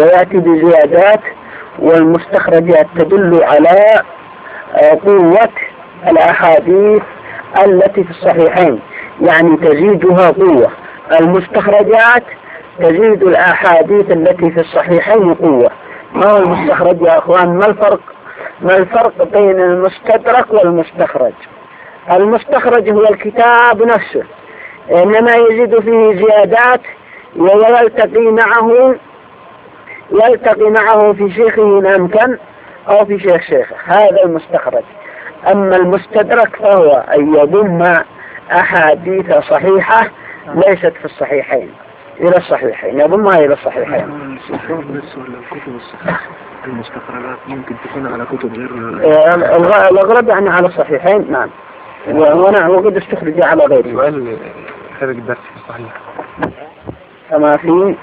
ويأتي بزيادات، والمستخرجات تدل على قوة الأحاديث التي في الصحيحين، يعني تزيدها قوة. المستخرجات تزيد الأحاديث التي في الصحيحين قوة. ما هو المستخرج يا أخوان؟ ما الفرق بين المستدرك والمستخرج؟ المستخرج هو الكتاب نفسه، إنما يزيد فيه زيادات ويلتقي معه في شيخه إن أمكن أو في شيخه. هذا المستخرج. أما المستدرك فهو أن يضم أحاديث صحيحة ليست في الصحيحين إلى الصحيحين، يضمها إلى الصحيحين. الكتب الصحيحة المستخرجات ممكن تكون على كتب غير الأغلب يعني على الصحيحين. نعم. وقد استخرج على غيره. سؤال خارج الدرس الصحيح كما في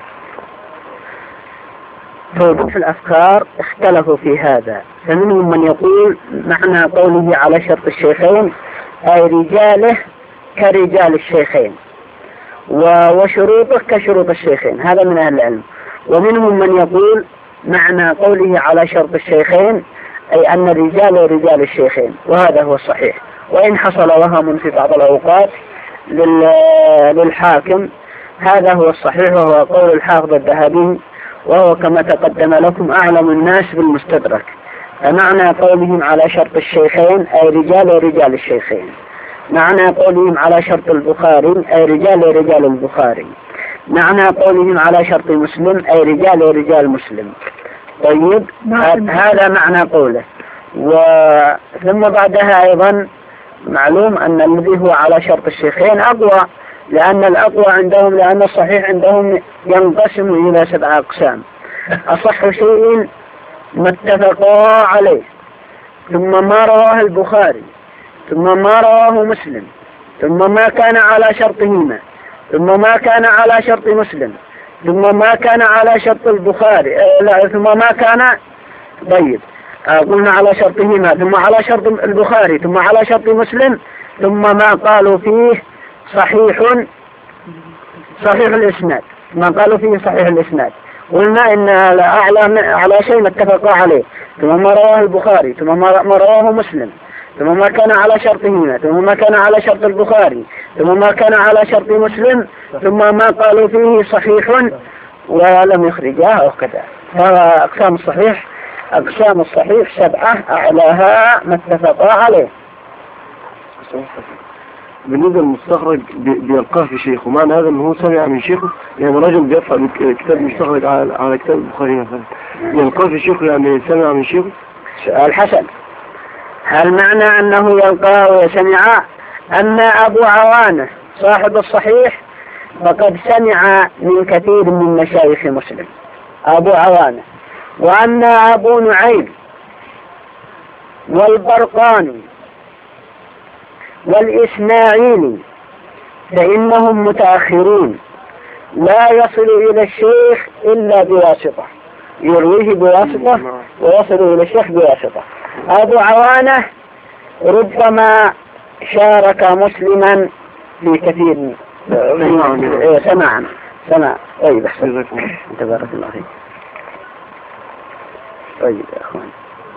توضيح الأفكار اختلفوا في هذا، فمنهم من يقول معنى قوله على شرط الشيخين أي رجاله كرجال الشيخين وشروطه كشروط الشيخين. هذا من أهل العلم. ومنهم من يقول معنى قوله على شرط الشيخين أي أن الرجال رجال الشيخين، وهذا هو الصحيح. وإن حصل وهم في بعض الأوقات للحاكم، هذا هو الصحيح، وهو قول الحافظ الذهبي، وهو كما تقدم لكم أعلم الناس بالمستدرك. فمعنى قولهم على شرط الشيخين أي رجال الشيخين. معنى قولهم على شرط البخاري أي رجال البخاري. معنى قولهم على شرط مسلم أي رجال مسلم. طيب، هذا معنى قوله. ثم بعدها أيضا معلوم أن الذي هو على شرط الشيخين أقوى، لأن الأقوى عندهم، لأن الصحيح عندهم ينقسم إلى 7 أقسام. أصح شيء ما اتفقا عليه، ثم ما رواه البخاري، ثم ما رواه مسلم، ثم ما كان على شرطهما، ثم ما كان على شرط مسلم، ثم ما كان على شرط البخاري، ثم ما كان طيب قلنا على شرطهما، ثم على شرط البخاري، ثم على شرط مسلم، ثم ما قالوا فيه صحيح الإسناد، ما قالوا فيه صحيح الإسناد. قلنا إن على شيء ما اتفقوا عليه، ثم ما رواه البخاري، ثم ما رواه مسلم، ثم ما كان على شرطهما، ثم ما كان على شرط البخاري، ثم ما كان على شرط مسلم، ثم ما قالوا فيه صحيح ولم يخرجاه وكذا. هذا أقسام الصحيح 7، أعلاها ما اتفقا عليه. بالنسبة للمستخرج بيلقاه في شيخه، معنى هذا أنه سمع من شيخه، يعني رجل بيرفع كتاب مستخرج على كتاب البخاري مثلا، يلقاه في شيخه يعني سمع من شيخه. سؤال حسن. هل معنى أنه يلقاه ويسمع؟ أما أبو عوانة صاحب الصحيح فقد سمع من كثير من مشايخ مسلم، أبو عوانة. وأما أبو نعيم والبرقاني والإسماعيلي فإنهم متأخرون، لا يصل إلى الشيخ إلا بواسطة، يرويه بواسطة ويصل إلى الشيخ بواسطة. أبو عوانة ربما شارك مسلما في كثير سماع. طيب أحسن، تبارك الله فيك. طيب يا أخوان،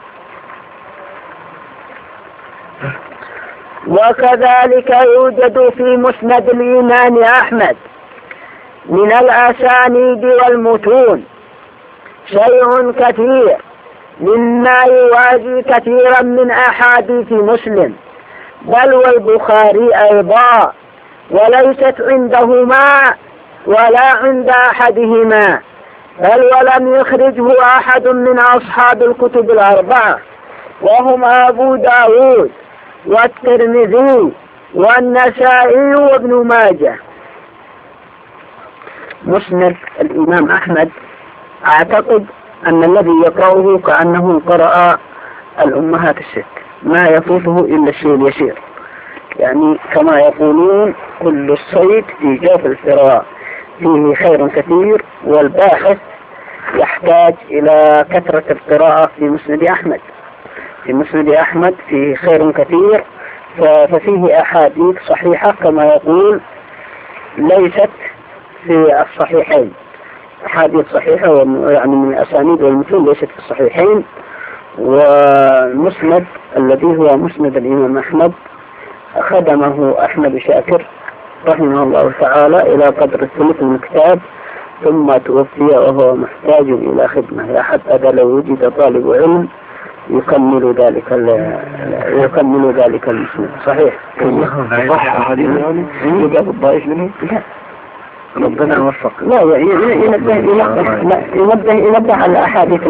وكذلك يوجد في مسند الإمام أحمد من الأسانيد والمتون شيء كثير مما يوازي كثيرا من أحاديث مسلم بل والبخاري أيضا، وليست عندهما ولا عند أحدهما، بل ولم يخرجه أحد من أصحاب الكتب الأربعة، وهم أبو داود والترمذي والنسائي وابن ماجه. مسند الإمام أحمد أعتقد أن الذي يقرأه كأنه قرأ الأمهات الست، ما يفوته إلا الشيء اليسير، يعني كما يقولون كل الصيد في جوف الفراء، فيه خير كثير، والباحث يحتاج إلى كثرة القراءة في مسند أحمد. في مسند أحمد فيه خير كثير، ففيه أحاديث صحيحة كما يقول ليست في الصحيحين، أحاديث صحيحة يعني من الأسانيد والمتون ليست في الصحيحين. والمسند الذي هو مسند الإمام أحمد خدمه أحمد شاكر رحمه الله تعالى إلى قدر الثلث من الكتاب، ثم توفي وهو محتاج إلى خدمة، حتى لو وجد طالب علم يكمل ذلك المسند. صحيح. صح حديث يعني يجاب الضعيف منه. لا ربنا يوفق. لا ينبه على الأحاديث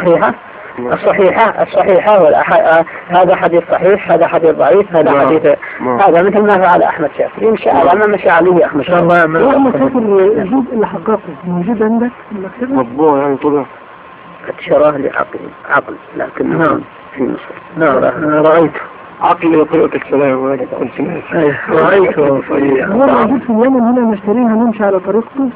الصحيحة هذا حديث صحيح، هذا حديث ضعيف، هذا حديث هذا مثل ما فعل أحمد شاكر إن شاء الله، ما مشى عليه أحمد شاكر. وأما فاكر الجزء اللي حققه موجود عندك في المكتبة؟ مطبوع يعني طبعا. قد شراه عقل لكن نعم في مصر. نعم رأيته عقل يقرأك السلام عليكم. رأيته هو موجود في اليمن هنا نشتريها نمشي على طريقته.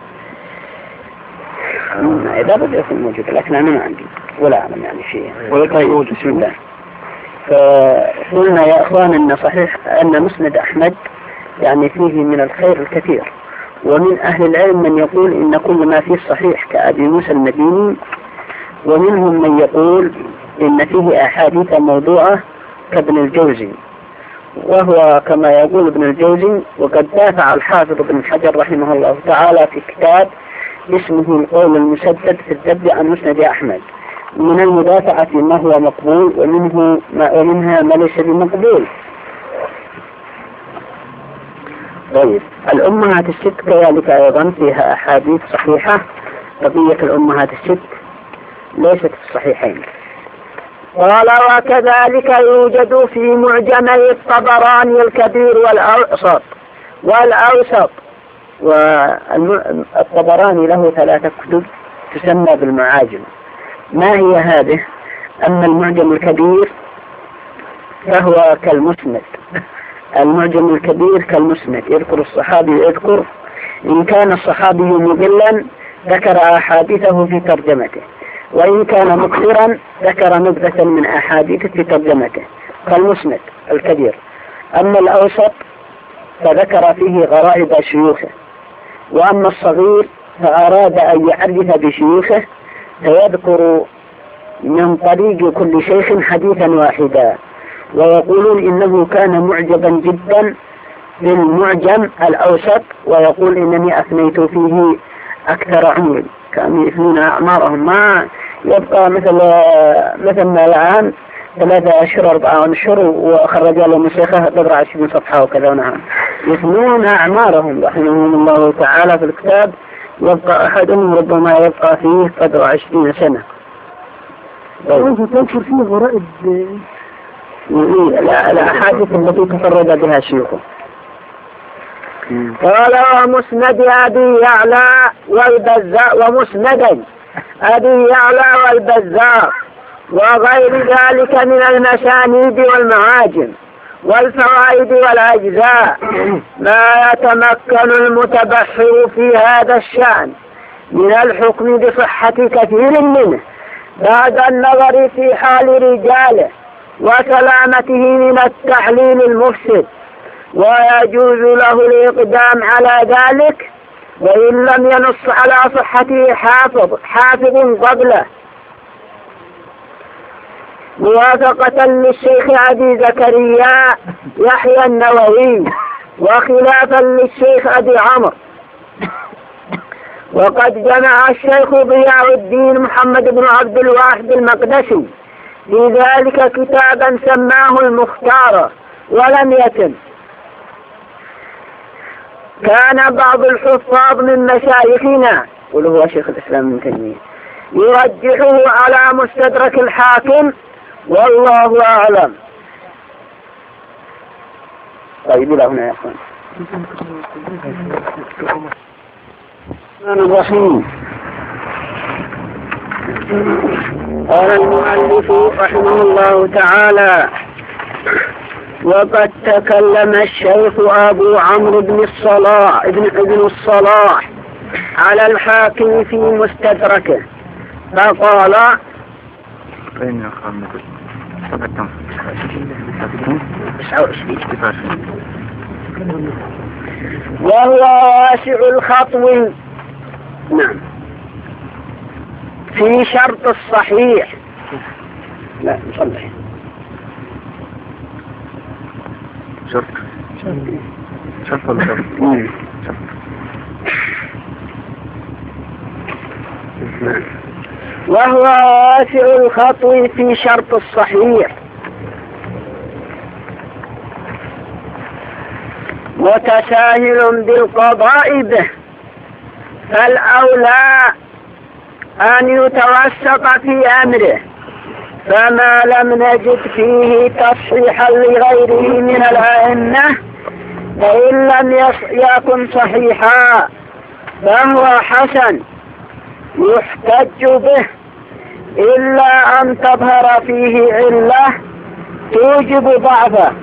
إذا بدأ يكون موجود، لكن أنا ما عندي ولا أعلم يعني شيء. طيب بسم الله. فقلنا يا أخوان أن صحيح أن مسند أحمد يعني فيه من الخير الكثير، ومن أهل العلم من يقول إن كل ما فيه صحيح كأبي موسى المديني، ومنهم من يقول إن فيه أحاديث موضوعة كابن الجوزي، وهو كما يقول ابن الجوزي. وقد دافع الحافظ ابن حجر رحمه الله تعالى في كتاب اسمه القول المسدد في الذب عن مسند أحمد، من المدافعة ما هو مقبول ومنها ما ليس بمقبول. طيب الأمهات الست كذلك أيضا فيها أحاديث صحيحة، بقية الأمهات الست ليست في الصحيحين. قال وكذلك يوجد في معجمي الطبراني الكبير والأوسط. والطبراني له 3 كتب تسمى بالمعاجم. ما هي هذه؟ أما المعجم الكبير فهو كالمسند، المعجم الكبير كالمسند، يذكر الصحابي، يذكر إن كان الصحابي مضلا ذكر أحاديثه في ترجمته، وإن كان مكثرا ذكر نبذة من أحاديثه في ترجمته كالمسند الكبير. أما الأوسط فذكر فيه غرائب شيوخه، وأما الصغير فأراد أن يعرف بشيوخه فيذكر من طريق كل شيخ حديثا واحدا، ويقولون إنه كان معجبا جدا بالمعجم الأوسط، ويقول إنني أثنيت فيه أكثر عمري، كانوا يثنون أعمارهم، ما يبقى مثل ما الآن 3 أشهر 4 أشهر وخرج له مشيخه 20 صفحة وكذا. ونعم يثنون أعمارهم رحمهم الله تعالى في الكتاب، يبقى أحدهم ربما يبقى فيه قدر 20 سنة. تذكر فيه غرائب الأحاديث التي تفرد بها شيوخه. قال ومسند أبي يعلى والبزار، ومسند أبي يعلى والبزار وغير ذلك من المسانيد والمعاجم والفوائد والأجزاء ما يتمكن المتبحر في هذا الشأن من الحكم بصحة كثير منه بعد النظر في حال رجاله وسلامته من التعليل المفسد، ويجوز له الإقدام على ذلك وإن لم ينص على صحته حافظ قبله، موافقة للشيخ أبي زكريا يحيى النووي وخلافا للشيخ أبي عمرو. وقد جمع الشيخ ضياء الدين محمد بن عبد الواحد المقدسي في ذلك كتابا سماه المختار ولم يتم. كان بعض الحفاظ من مشايخنا وهو شيخ الإسلام ابن تيمية يرجحه على مستدرك الحاكم والله أعلم. طيب إلى هنا يا أخوان. الرحيم. قال المؤلف رحمه الله تعالى وقد تكلم الشيخ أبو عمرو بن الصلاح على الحاكم في مستدركه فقال وهو واسع الخطو. نعم في شرط الصحيح. لا نصلح شرط ولا شرط؟ شرط. وهو واسع الخطو في شرط الصحيح، متساهل بالقضاء به، فالأولى أن يتوسط في أمره، فما لم نجد فيه تصحيحا لغيره من الأئمة فإن لم يكن صحيحا فهو حسن يحتج به، إلا أن تظهر فيه علة توجب ضعفه.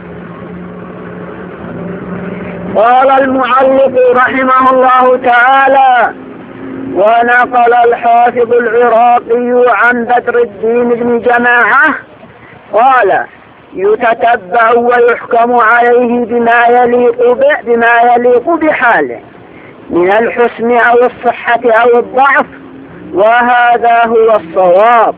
قال المعلق رحمه الله تعالى: ونقل الحافظ العراقي عن بدر الدين بن جماعة قال: يتتبع ويحكم عليه بما يليق بحاله من الحسن أو الصحة أو الضعف، وهذا هو الصواب.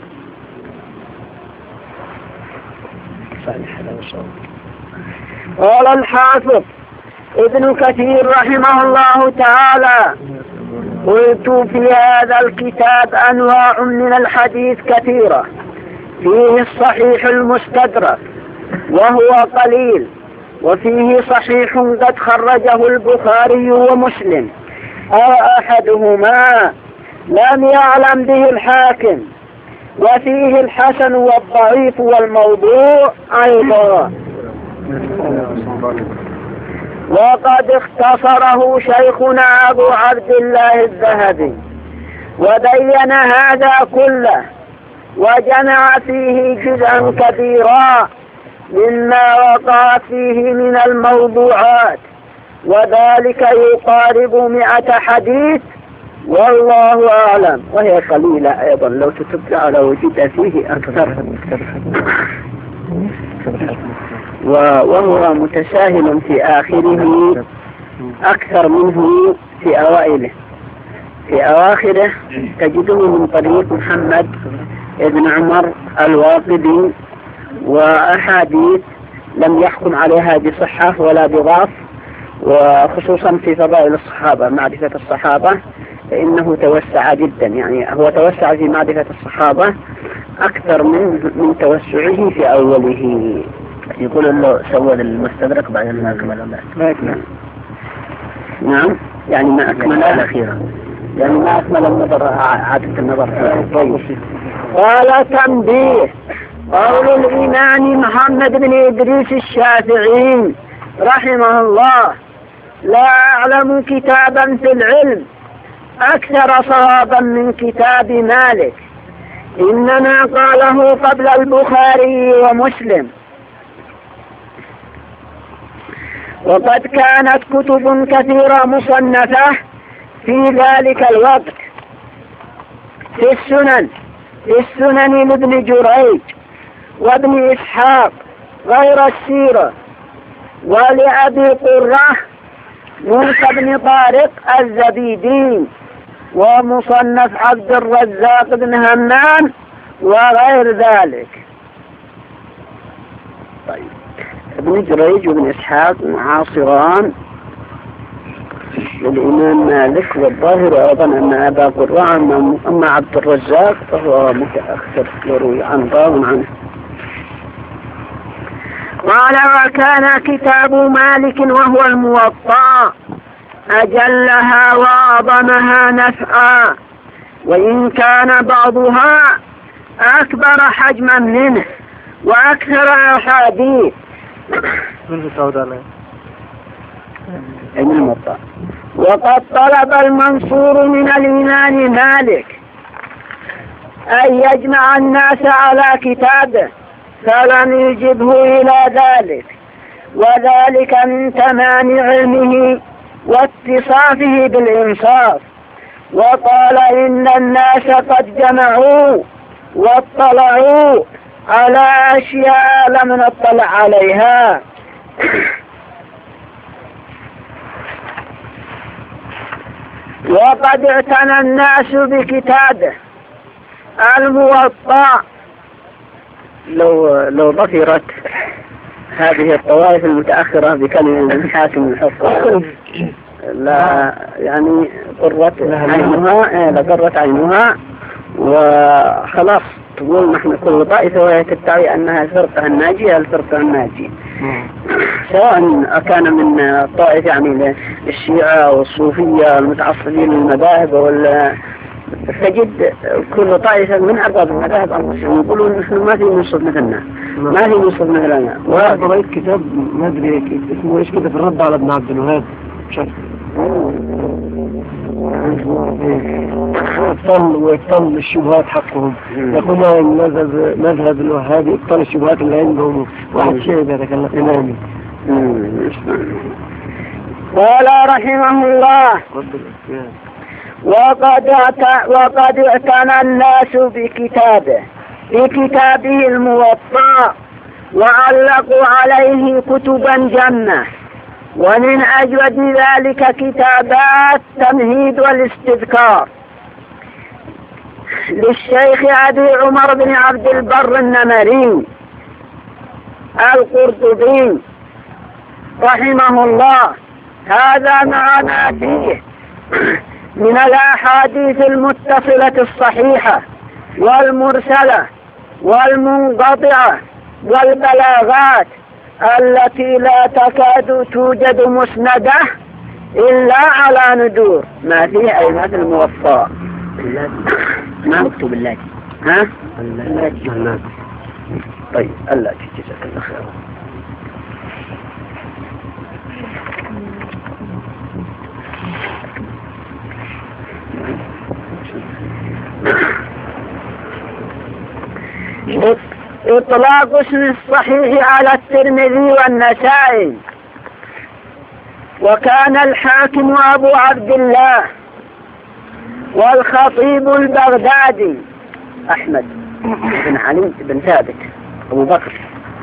قال الحافظ ابن كثير رحمه الله تعالى: قلت في هذا الكتاب أنواع من الحديث كثيرة، فيه الصحيح المستدرك وهو قليل، وفيه صحيح قد خرجه البخاري ومسلم أو أحدهما لم يعلم به الحاكم، وفيه الحسن والضعيف والموضوع أيضا. وقد اختصره شيخنا أبو عبد الله الذهبي وبين هذا كله، وجمع فيه جزءا كبيرا مما وقع فيه من الموضوعات، وذلك يقارب 100 حديث والله أعلم، وهي قليلة أيضا لو تتبع لوجد فيه أكثر. وهو متساهل في آخره أكثر منه في أوائله. في أواخره تجده من طريق محمد ابن عمر الواقدي، وأحاديث لم يحكم عليها بصحة ولا بضعف، وخصوصا في فضائل الصحابة معرفة الصحابة فإنه توسع جدا، يعني هو توسع في معرفة الصحابة أكثر من توسعه في أوله. يقول انه سوى المستدرك بعدين ما اكمل. نعم، يعني ما أكمل الأخيرة، يعني ما أكمل النظر، عادة النظر. طيب. قال: تنبيه. قول الإمام محمد بن إدريس الشافعي رحمه الله: لا أعلم كتابا في العلم أكثر صوابا من كتاب مالك، إنما قاله قبل البخاري ومسلم. وقد كانت كتب كثيرة مصنفة في ذلك الوقت في السنن لابن جريج وابن إسحاق غير السيرة، ولأبي قرة موسى بن طارق الزبيدي، ومصنف عبد الرزاق بن همام وغير ذلك. طيب. ابن جريج وابن إسحاق معاصران للإمام مالك، والظاهر أيضا أن أبا قرة، أما عبد الرزاق فهو متأخر يروي عن راو عنه. قال: وكان كتاب مالك وهو الموطأ أجلها وأعظمها نفعا، وإن كان بعضها أكبر حجما منه وأكثر أحاديث. وقد طلب المنصور من الإمام مالك أن يجمع الناس على كتابه، فلم يجبه إلى ذلك، وذلك من تمام علمه واتصافه بالإنصاف. وقال: إن الناس قد جمعوا واطلعوا على أشياء لم نطلع عليها. وقد اعتنى الناس بكتابه الموطأ لو ظفرت هذه الطوائف المتأخرة بكلمة من حاكم الحفظ لا يعني قرت عينها وخلاص تقول نحن كل طائفة وهي تدعي أنها الفرقة الناجية سواء كان من طائفة يعني الشيعة والصوفية المتعصبين للمذاهب تجد كل طائفة من أرباب المذاهب المسلمين يقولون نحن ما في منصب مثلنا ما في منصب مثلنا. وقرأت كتاب ما أدري اسمه إيش كده في الرد على ابن عبد الوهاب ويبطل الشبهات حقهم يقولون مذهب الوهابي يبطل الشبهات اللي عندهم واحد شيء يتكلم إمامي. قال رحمه الله وقد اعتنى الناس بكتابه الموطأ وعلقوا عليه كتبا جنة، ومن أجود ذلك كتابات التمهيد والاستذكار للشيخ أبي عمر بن عبد البر النمري القرطبي رحمه الله. هذا مع ما فيه من الأحاديث المتصلة الصحيحة والمرسلة والمنقطعة والبلاغات التي لا تكاد توجد مسندة إلا على ندور ما فيه أي مثل الموفى ما مكتوب اللاتي ها اللاتي طيب اللاتي جزاك الله خير. إطلاق اسم الصحيح على الترمذي والنسائي. وكان الحاكم أبو عبد الله والخطيب البغدادي أحمد بن علي بن ثابت أبو بكر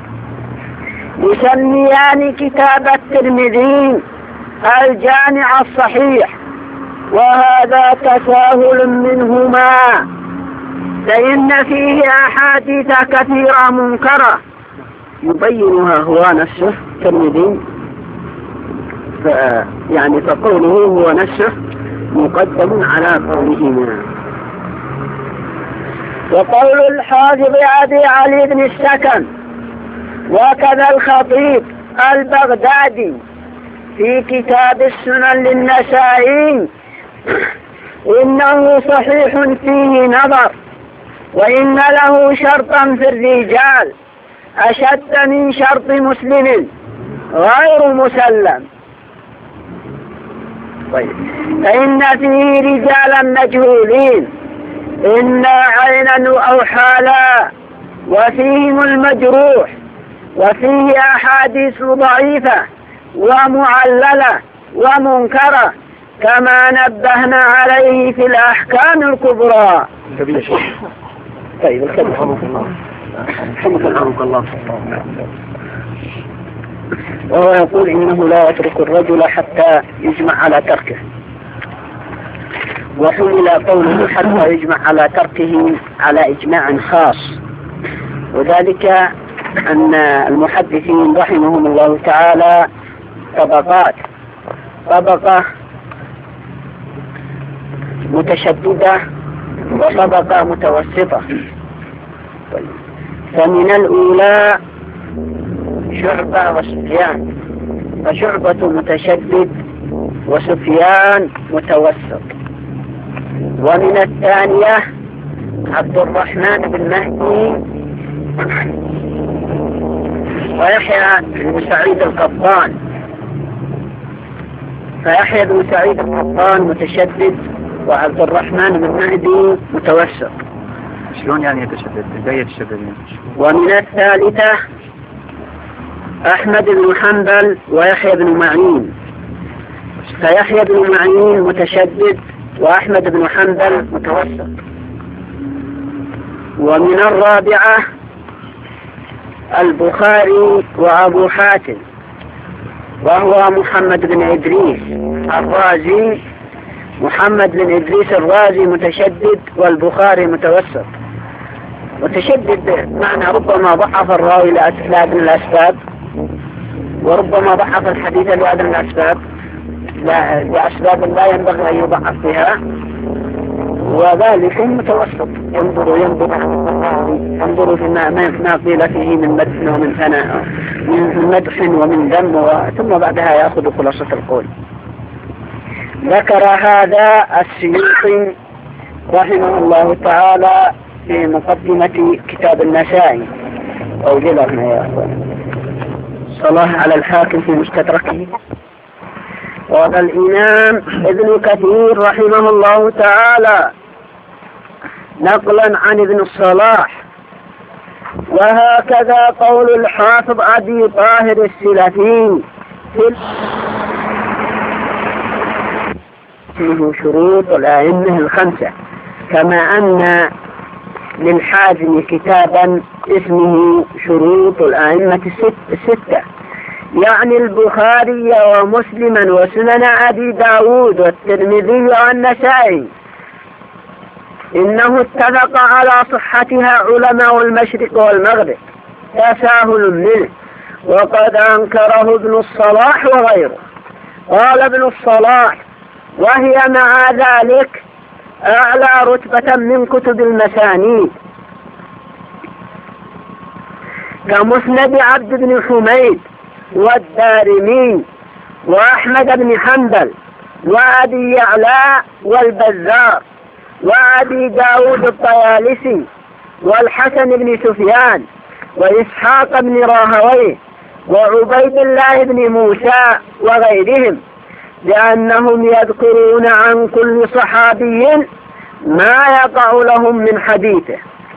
يسميان كتاب الترمذي الجامع الصحيح، وهذا تساهل منهما فإن فيه أحاديث كثيرة منكرة يبينها هو نفسه الترمذي يعني فقوله هو نفسه مقدم على قولهما. وقول الحافظ أبي علي بن السكن وكذا الخطيب البغدادي في كتاب السنن للنسائي إنه صحيح فيه نظر، وإن له شرطا في الرجال أشد من شرط مسلم غير مسلم. طيب فإن فيه رجالا مجهولين إنا عينا أو حالا، وفيهم المجروح، وفيه أحاديث ضعيفة ومعللة ومنكرة كما نبهنا عليه في الأحكام الكبرى. طيب الخلق الله. وهو يقول إنه لا يترك الرجل حتى يجمع على تركه، وحمل قوله حتى يجمع على تركه على إجماع خاص، وذلك أن المحدثين رحمهم الله تعالى طبقة متشددة وطبقة متوسطة. فمن الأولى شعبة وسفيان، فشعبة متشدد وسفيان متوسط. ومن الثانية عبد الرحمن بن مهدي ويحيى بن سعيد القطان، فيحيى بن سعيد القطان متشدد وعبد الرحمن بن مهدي متوسط. شلون يعني يتشدد؟ ازاي يتشدد؟ ومن الثالثة أحمد بن حنبل ويحيى بن معين، فيحيى بن معين متشدد وأحمد بن حنبل متوسط. ومن الرابعة البخاري وأبو حاتم وهو محمد بن إدريس الرازي، محمد بن إدريس الرازي متشدد والبخاري متوسط. متشدد معنى ربما ضعف الراوي لأدنى الأسباب، وربما ضعف الحديث لأدنى الأسباب لأسباب لا ينبغي أن يضعف بها، وذلك متوسط ينظر فيما قيل فيه من مدح ومن ثناء، من مدح ومن ذم، ثم بعدها يأخذ خلاصة القول. ذكر هذا السيوطي رحمه الله تعالى في مقدمة كتاب النسائي أو جلرنا يا أخوان صلاح على الحاكم في مستدركه. قال الإمام ابن كثير رحمه الله تعالى نقلا عن ابن الصلاح: وهكذا قول الحافظ أبي طاهر السلفي فيه شروط الأئمة الخمسة، كما أن للحازم كتابا اسمه شروط الأئمة الستة، يعني البخاري ومسلما وسنن أبي داود والترمذي والنسائي، إنه اتفق على صحتها علماء المشرق والمغرب تساهل منه، وقد أنكره ابن الصلاح وغيره. قال ابن الصلاح: وهي مع ذلك أعلى رتبة من كتب المسانيد، كمسند عبد بن حميد والدارمي وأحمد بن حنبل وأبي يعلى والبزار وأبي داود الطيالسي والحسن بن سفيان وإسحاق بن راهويه وعبيد الله بن موسى وغيرهم، لأنهم يذكرون عن كل صحابي ما يقع لهم من حديثه.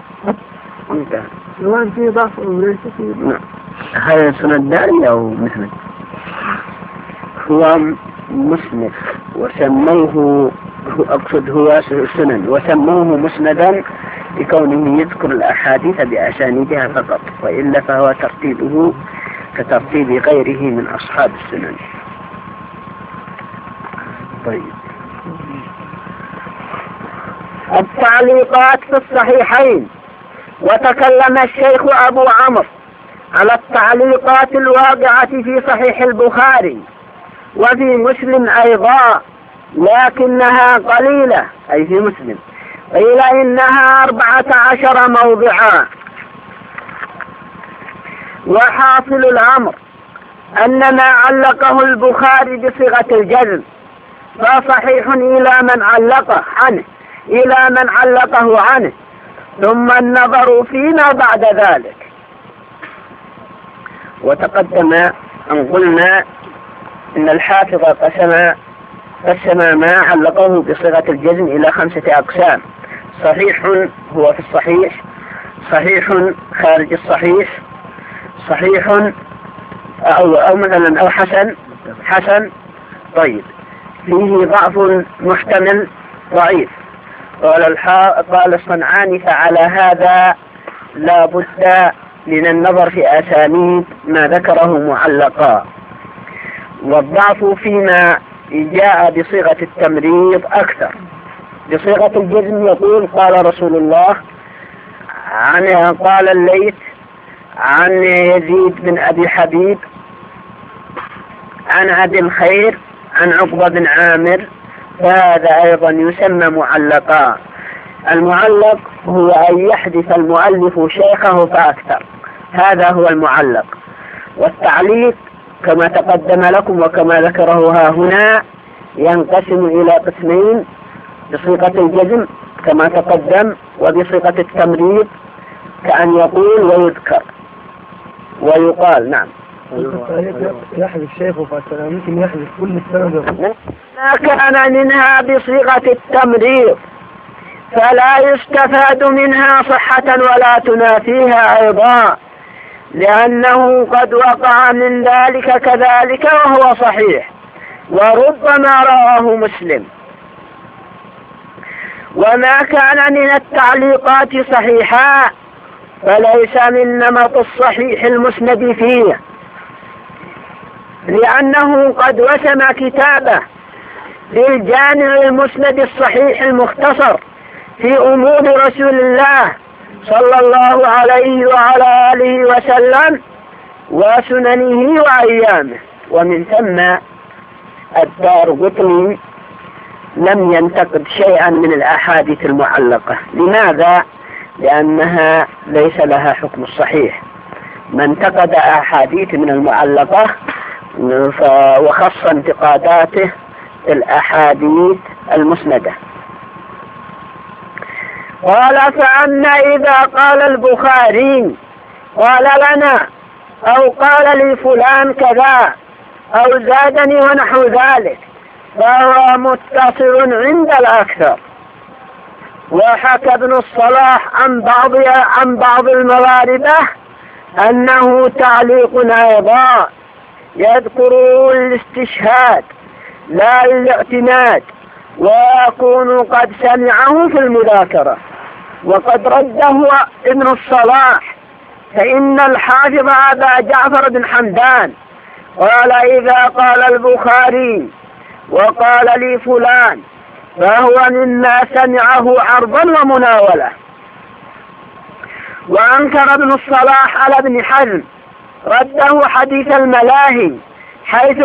الآن في ضعف نعم. هذا سنة الدارمي أو مسند؟ هو مسند وسموه، أقصد هو سنن وسموه مسندا لكونه يذكر الأحاديث بأسانيدها فقط، وإلا فهو ترتيبه كترتيب غيره من أصحاب السنن. طيب، التعليقات في الصحيحين. وتكلم الشيخ أبو عمرو على التعليقات الواقعة في صحيح البخاري وفي مسلم أيضا، لكنها قليلة، أي في مسلم قيل إنها 14 موضعا. وحاصل الأمر أن ما علقه البخاري بصيغة الجزم فصحيح إلى من علقه عنه، ثم النظر فيما بعد ذلك. وتقدم أن قلنا إن الحافظ قسم ما علقه بصيغة الجزم إلى 5 أقسام: صحيح هو في الصحيح، صحيح خارج الصحيح، صحيح أو مثلا أو حسن. طيب، فيه ضعف محتمل ضعيف. قال الصنعاني: فعلى هذا لا بد من النظر في أسانيد ما ذكره معلقا. والضعف فيما جاء بصيغة التمريض أكثر. بصيغة الجزم يقول: قال رسول الله، قال الليث عن يزيد بن أبي حبيب عن أبي الخير عن عقبة بن عامر، فهذا أيضا يسمى معلقا. المعلق هو أن يحدث المؤلف شيخه فأكثر، هذا هو المعلق. والتعليق كما تقدم لكم وكما ذكره ها هنا ينقسم إلى قسمين: بصيغة الجزم كما تقدم، وبصيغة التمريض كأن يقول ويذكر ويقال. نعم، يحذف شيخه فأكثر، ممكن يحذف كل السنة. ما كان منها بصيغة التمريض فلا يستفاد منها صحة ولا تنافيها أيضا، لأنه قد وقع من ذلك كذلك وهو صحيح، وربما رواه مسلم. وما كان من التعليقات صحيحا فليس من نمط الصحيح المسند فيه، لأنه قد وسم كتابه في الجامع المسند الصحيح المختصر في أمور رسول الله صلى الله عليه وعلى آله وسلم وسننه وأيامه. ومن ثم الدارقطني لم ينتقد شيئا من الأحاديث المعلقة. لماذا؟ لأنها ليس لها حكم الصحيح. من انتقد أحاديث من المعلقة وخص انتقاداته الأحاديث المسندة. قال فأما إذا قال البخاري قال لنا أو قال لي فلان كذا أو زادني ونحو ذلك فهو متصل عند الأكثر. وحكى ابن الصلاح عن بعض المغاربة أنه تعليق أيضا يذكر الاستشهاد لا الاعتماد، ويكون قد سمعه في المذاكرة. وقد رده ابن الصلاح فإن الحافظ أبا جعفر بن حمدان قال إذا قال البخاري وقال لي فلان فهو مما سمعه عرضا ومناولة. وأنكر ابن الصلاح على ابن حزم رده حديث الملاهي حيث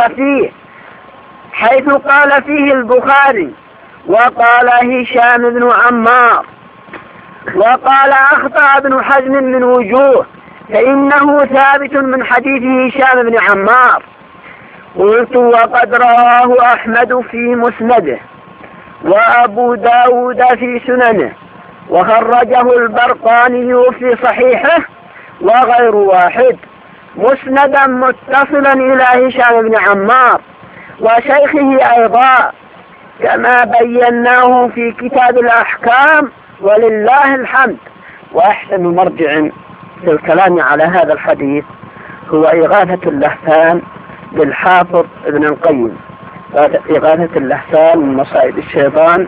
قال فيه البخاري وقال هشام بن عمار. وقال أخطأ ابن حزم من وجوه فإنه ثابت من حديث هشام بن عمار. قلت وقد رواه أحمد في مسنده وأبو داود في سننه وخرجه البرقاني في صحيحه وغير واحد مسندا متصلا إلى هشام بن عمار وشيخه أيضا كما بيناه في كتاب الأحكام ولله الحمد. وأحسن مرجع في الكلام على هذا الحديث هو إغاثة اللهفان للحافظ ابن القيم، إغاثة اللهفان من مصائد الشيطان،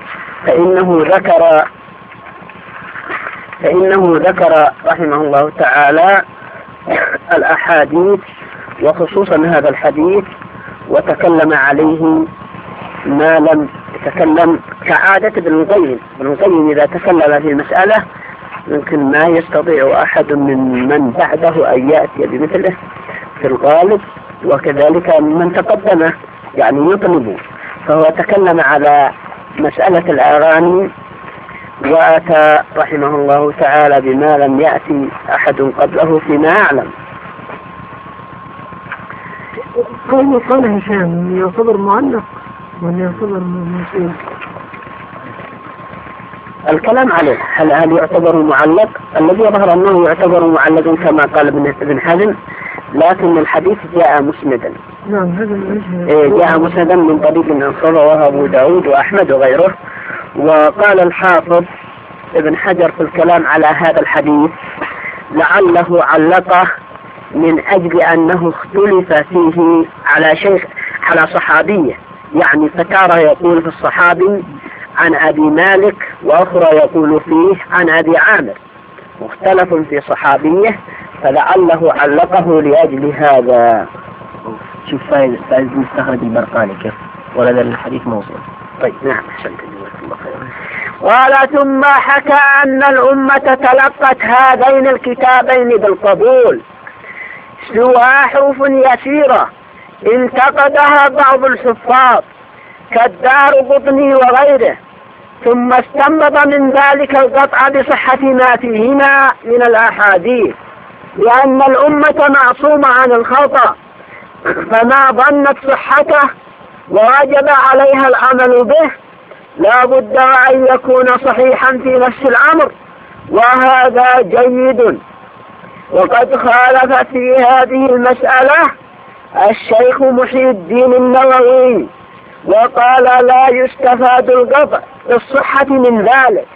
فإنه ذكر رحمه الله تعالى الأحاديث وخصوصا هذا الحديث وتكلم عليه ما لم يتكلم كعادة ابن القيم. ابن القيم إذا تكلم في مسألة يمكن ما يستطيع أحد من بعده أن يأتي بمثله في الغالب، وكذلك من تقدمه يعني يطلب. فهو تكلم على مسألة الأغاني وأتى رحمه الله تعالى بما لم يأتي أحد قبله فيما أعلم. قال هشام يعتبر معلق ولا يعتبر موصول؟ الكلام عليه هل يعتبر معلق؟ الذي يظهر أنه يعتبر معلق كما قال ابن حزم، لكن الحديث جاء مسندا. نعم هذا جاء مسندا من طريق أنصر وهو أبو داود وأحمد وغيره. وقال الحافظ ابن حجر في الكلام على هذا الحديث لعله علقه من أجل أنه اختلف فيه على صحابية، يعني فتارة يقول في الصحابي عن أبي مالك وأخرى يقول فيه عن أبي عامر، مختلف في صحابية، فلعله علقه لأجل هذا. شوف فائز مستخرج البرقاني كيف ولد الحديث موصول. طيب نعم أحسنت جزاك الله خيرا. قال ثم حكى أن الأمة تلقت هذين الكتابين بالقبول سوى حروف يسيرة انتقدها بعض الحفاظ كالدارقطني وغيره، ثم استنبط من ذلك القطع بصحة ما فيهما من الأحاديث، لأن الأمة معصومة عن الخطأ فما ظنت صحته ووجب عليها العمل به لا بد أن يكون صحيحا في نفس الأمر، وهذا جيد. وقد خالف في هذه المسألة الشيخ محي الدين النووي وقال لا يستفاد القطع بالصحة من ذلك.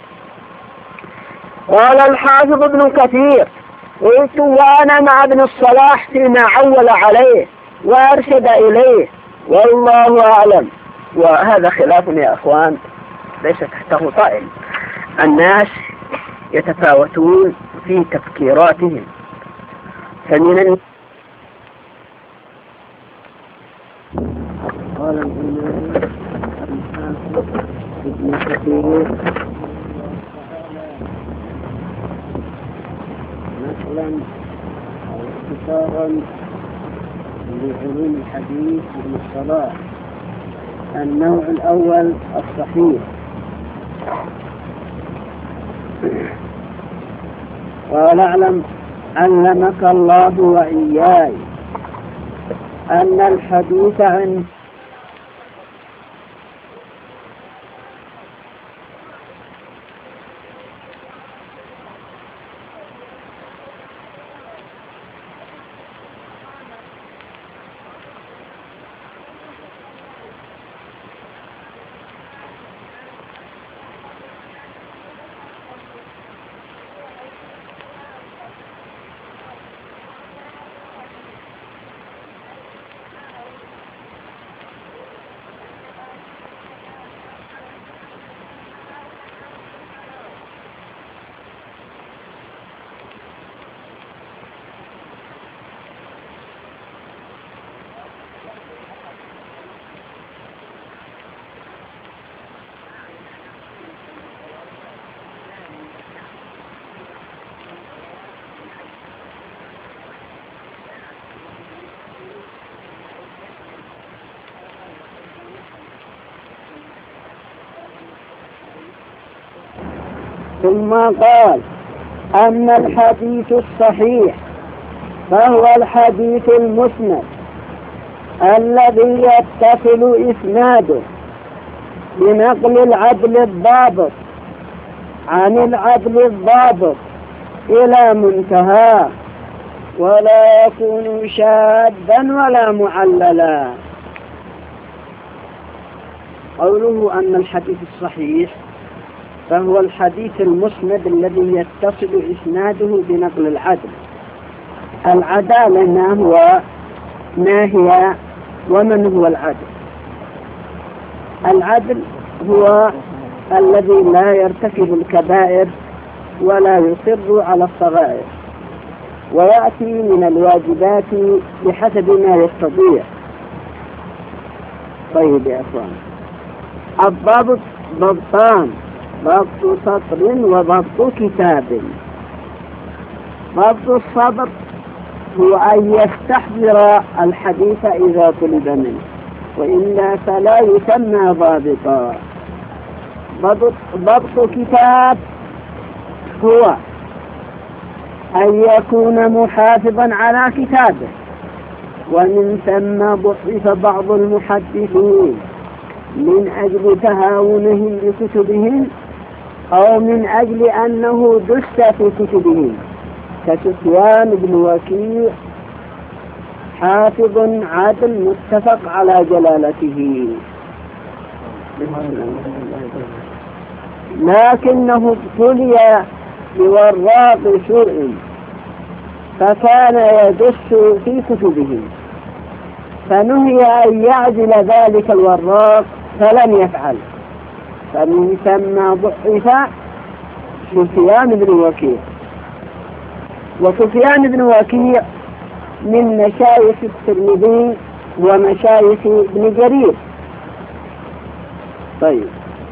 قال الحافظ ابن كثير قلت وأنا مع ابن الصلاح فيما عول عليه وأرشد إليه والله أعلم. وهذا خلاف يا أخوان ليس تحته طائل، الناس يتفاوتون في تفكيراتهم، فمن قال الحديث نقلا أو اختصارا لعلوم الحديث والمصطلح. النوع الأول الصحيح. قال اعلم علمك الله وإياي أن الحديث عن ثم قال أن الحديث الصحيح فهو الحديث المسند الذي يتصل إسناده بنقل العدل الضابط عن العدل الضابط إلى منتهى، ولا يكون شاذا ولا معللا. قوله أن الحديث الصحيح فهو الحديث المسند الذي يتصل إسناده بنقل العدل. العدالة ما هي ومن هو العدل؟ العدل هو الذي لا يرتكب الكبائر ولا يصر على الصغائر، ويأتي من الواجبات بحسب ما يستطيع. طيب يا أخوان، الضابط ضبطان: ضبط سطر وضبط كتاب. ضبط السطر هو أن يستحضر الحديث إذا طلب منه، وإلا فلا يسمى ضابطا. ضبط كتاب هو أن يكون محافظا على كتابه، ومن ثم ضعف بعض المحدثين من أجل تهاونهم بكتبهم أو من أجل أنه دس في كتبهم، كسفيان بن وكيع حافظ عادل متفق على جلالته، لكنه ابتلي بوراق سوء فكان يدس في كتبهم، فنهي أن يعزل ذلك الوراق فلم يفعل، فمن ثم ضعف سفيان بن وكيع. وسفيان بن وكيع من مشايخ الترمذي ومشايخ ابن جرير. طيب،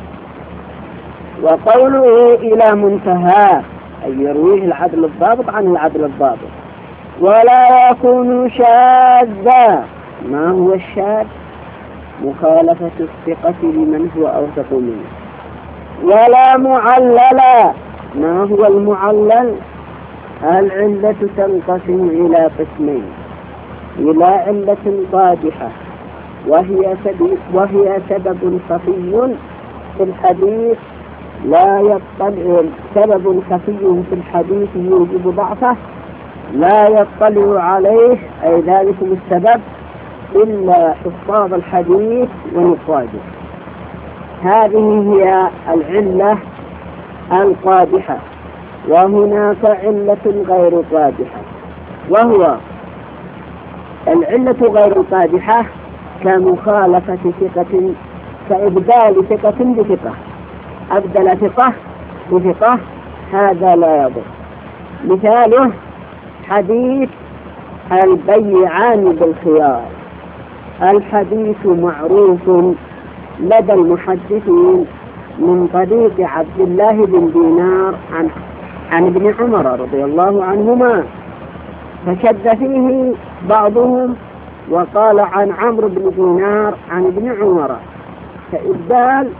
وقوله إلى منتهى أي يرويه العدل الضابط عن العدل الضابط. ولا يكون شاذا. ما هو الشاذ؟ مخالفة الثقة لمن هو أوثق منه. ولا معللا. ما هو المعلل؟ العلة تنقسم إلى قسمين: إلى علة قادحة وهي سبب خفي في الحديث لا يطلع، سبب خفي في الحديث يوجب ضعفه لا يطلع عليه أي ذلكم السبب إلا حفاظ الحديث ونقاده. هذه هي العلة القادحة. وهناك علة غير قادحة، وهو العلة غير القادحة كمخالفة ثقة، كإبدال ثقة بثقة. أبدل ثقة بثقة هذا لا يضر. مثاله حديث البيعان بالخيار. الحديث معروف لدى المحدثين من طريق عبد الله بن دينار عن ابن عمر رضي الله عنهما، فشد فيه بعضهم وقال عن عمرو بن دينار عن ابن عمر، فإبدال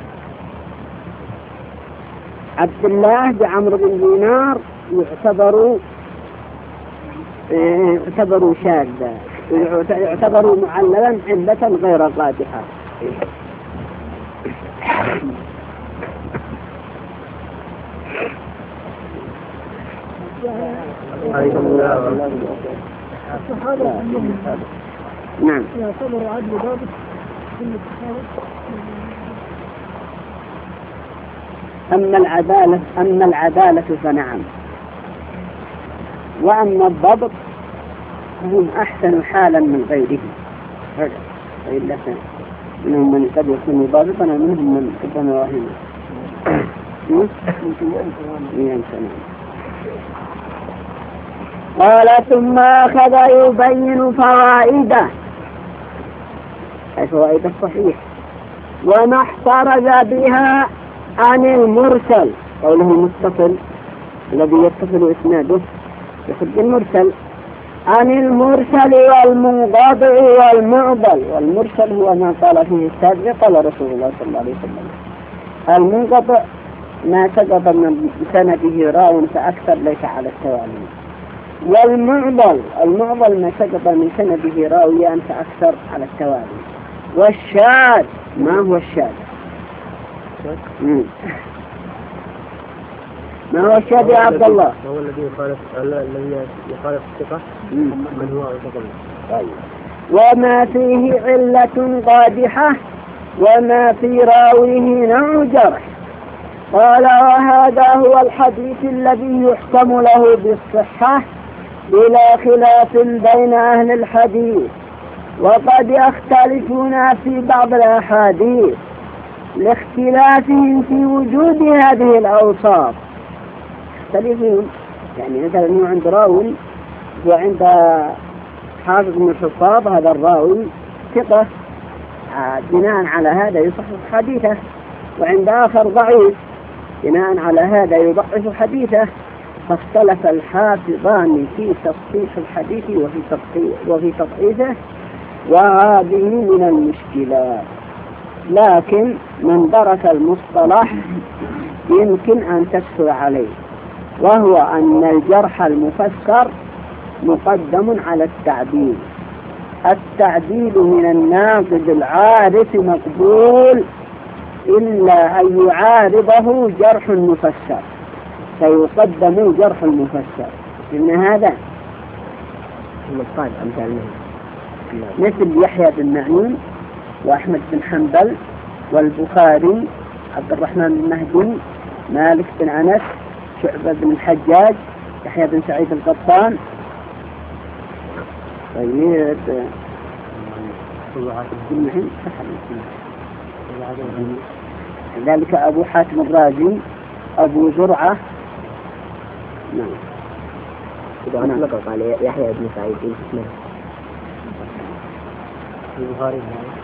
عبد الله بعمرو بن دينار يعتبر شاذا، يعتبر معللا علة غير قادحة. نعم. يعتبر عدل ضابط في الصحابة. أما العدالة فنعم، وأما الضبط فهم أحسن حالا من غيره. وإلا منهم من قد يكون ضابطا ومنهم من قد واهما. قال ثم أخذ يبين فوائده، أي فوائد الصحيح، وما احترز بها عن المرسل، قوله المتصل الذي يتصل إسناده يخرج المرسل، عن المرسل والمنقطع والمعضل. والمرسل هو ما قال فيه السابق قال رسول الله صلى الله عليه وسلم. المنقطع ما سقط من سنده راو فأكثر ليس على التوالي. والمعضل ما سقط من سنده راويان فأكثر على التوالي. والشاذ ما هو الشاذ؟ ما هو الشاذ يا عبد الله؟ هو الذي يخالف الثقة من هو أعتقد. وما فيه علة قادحة وما في راويه نوع جرح. قال وهذا هو الحديث الذي يحكم له بالصحة بلا خلاف بين أهل الحديث، وقد يختلفون في بعض الأحاديث لاختلافهم في وجود هذه الأوصاف. يختلفون، يعني مثلا عند راوي وعند حافظ من الحفاظ هذا الراوي ثقة، بناء على هذا يصحح حديثه، وعند آخر ضعيف، بناء على هذا يضعف حديثه. فاختلف الحافظان في تصحيح الحديث وفي تضعيفه، وهذه من المشكلات. لكن من درس المصطلح يمكن أن تسهل عليه، وهو أن الجرح المفسر مقدم على التعديل. التعديل من الناقد العارف مقبول إلا أن يعارضه جرح مفسر، فيقدم جرح المفسر. إن هذا مثل يحيى بن معين وأحمد بن حنبل والبخاري، عبد الرحمن بن مهدي، مالك بن أنس، شعبة بن الحجاج، يحيى بن سعيد القطان. ذلك أبو حاتم الرازي، أبو زرعة. نعم. قال يحيى بن سعيد اسمه البخاري.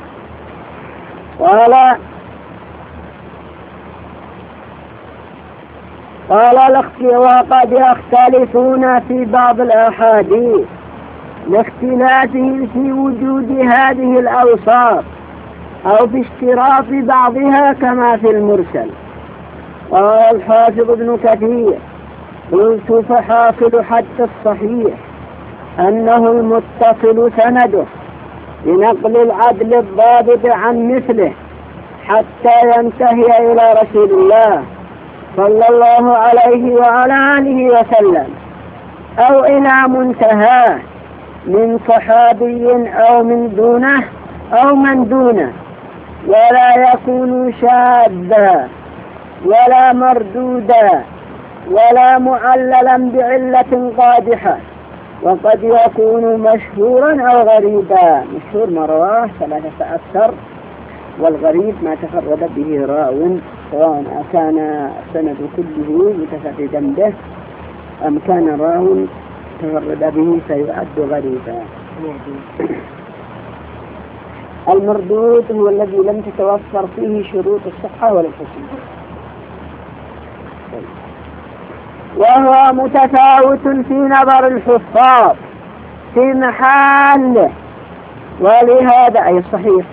قال وقد يختلفون في بعض الأحاديث لاختلافهم في وجود هذه الأوصاف أو في اشتراط بعضها كما في المرسل. قال الحافظ ابن كثير قلت فحاصل حد الصحيح أنه المتصل سنده بنقل العدل الضابط عن مثله حتى ينتهي إلى رسول الله صلى الله عليه وعلى آله وسلم، أو إلى منتهاه من صحابي أو من دونه أو من دونه، ولا يكون شاذا ولا مردودا ولا معللا بعلة قادحة، وقد يكون مشهورا أو غريبا. مشهور ما رواه ثلاثة أكثر، والغريب ما تفرد به راو، سواء كان السند كله متفردا به أم كان راو تفرد به فيعد غريبا. المردود هو الذي لم تتوفر فيه شروط الصحة ولا الحسن، وهو متفاوت في نظر الحفاظ في محله، ولهذا أي صحيح.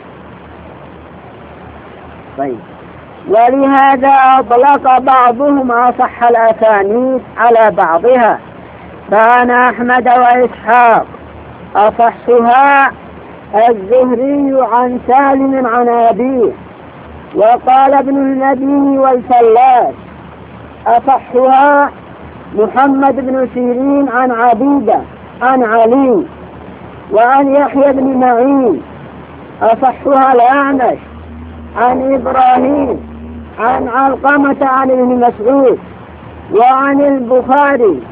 طيب، ولهذا أطلق بعضهم أصح الأسانيد على بعضها، فعن أحمد وإسحاق أصحها الزهري عن سالم عن أبيه، وقال ابن المديني والفلاس أصحها محمد بن سيرين عن عبيدة عن علي، وعن يحيى بن معين أصحها الأعمش عن إبراهيم عن علقمة عن ابن مسعود، وعن البخاري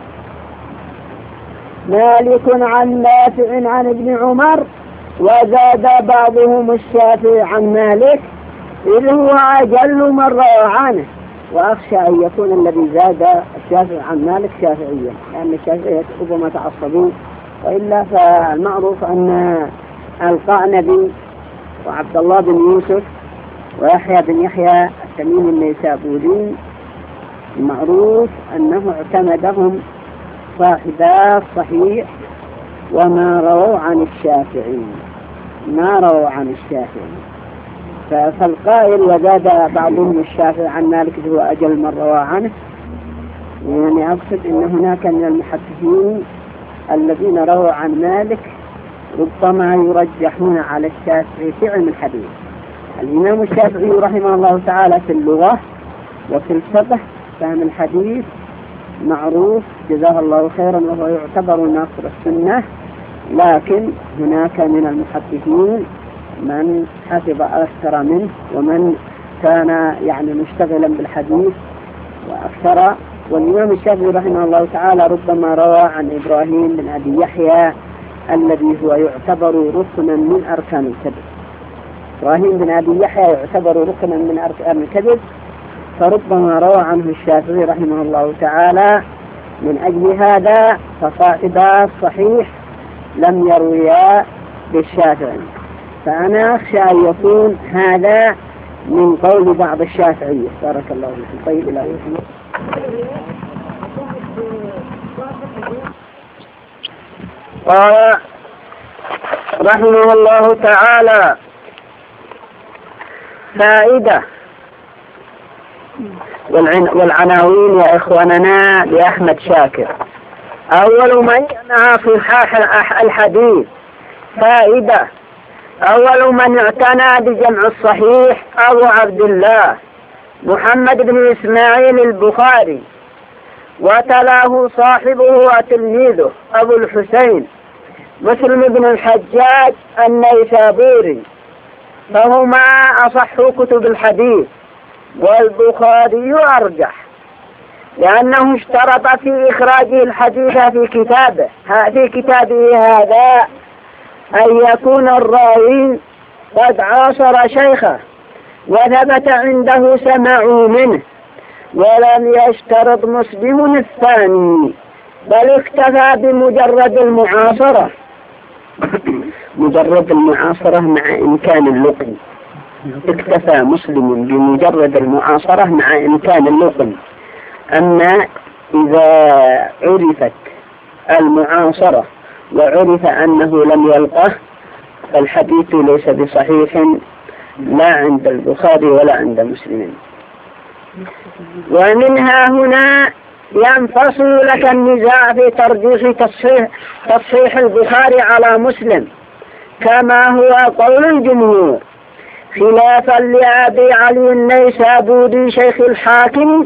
مالك عن نافع عن ابن عمر، وزاد بعضهم الشافعي عن مالك إذ هو أجل من روى عنه. وأخشى أن يكون الذي زاد الشافعي عن مالك شافعيا، لأن الشافعية ربما تعصبون، وإلا فالمعروف أن القعنبي وعبد الله بن يوسف ويحيى بن يحيى التميمي النيسابوري المعروف أنه اعتمدهم صاحبا الصحيح وما رووا عن الشافعي، ما رووا عن الشافعي. فالقائل وزاد بعضهم الشافعي عن مالك هو أجل من روى عنه، يعني أقصد أن هناك من المحدثين الذين رووا عن مالك ربما يرجحون على الشافعي في علم الحديث. الإمام الشافعي رحمه الله تعالى في اللغة وفي الفقه فهم الحديث معروف جزاه الله خيرا، وهو يعتبر ناصر السنة، لكن هناك من المحدثين من حفظ أكثر منه، ومن كان يعني مشتغلا بالحديث وأكثر. والإمام الشافعي رحمه الله تعالى ربما روى عن إبراهيم بن أبي يحيى الذي هو يعتبر ركنا من أركان الكذب. إبراهيم بن أبي يحيى يعتبر ركنا من أركان الكذب، فربما روى عنه الشافعي رحمه الله تعالى. من أجل هذا فصاحبا الصحيح لم يرويا بالشافعي، فأنا أخشى أن يكون هذا من قول بعض الشافعية. بارك الله فيكم. طيب إلى قال رحمه الله تعالى: فائدة والعناوين يا إخواننا لأحمد شاكر. أول من ينعى في الحديث فائدة: أول من اعتنى بجمع الصحيح أبو عبد الله محمد بن إسماعيل البخاري، وتلاه صاحبه وتلميذه أبو الحسين مسلم بن الحجاج النيسابوري، فهما أصح كتب الحديث، والبخاري أرجح لأنه اشترط في إخراجه الحديث في كتابه هذا أن يكون الراوي قد عاصر شيخه وثبت عنده سماعه منه، ولم يشترط مسلم الثاني، بل اكتفى بمجرد المعاصرة مجرد المعاصرة مع إمكان اللقم. اكتفى مسلم بمجرد المعاصرة مع إمكان اللقم. أما إذا عرفت المعاصرة وعرف أنه لم يلقه فالحديث ليس بصحيح لا عند البخاري ولا عند مسلم. ومنها هنا ينفصل لك النزاع في ترجيح تصحيح البخاري على مسلم كما هو قول الجمهور، خلافا لأبي علي النيسابوري شيخ الحاكم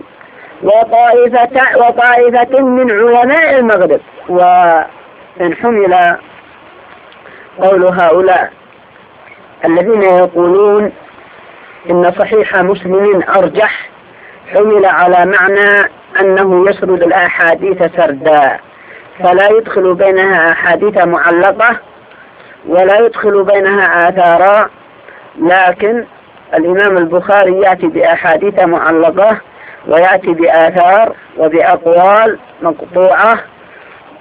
وطائفة من علماء المغرب. وإن حمل قول هؤلاء الذين يقولون إن صحيح مسلم أرجح، حمل على معنى أنه يسرد الأحاديث سردا، فلا يدخل بينها أحاديث معلقة ولا يدخل بينها آثارا، لكن الإمام البخاري يأتي بأحاديث معلقة ويأتي بآثار وبأقوال مقطوعة،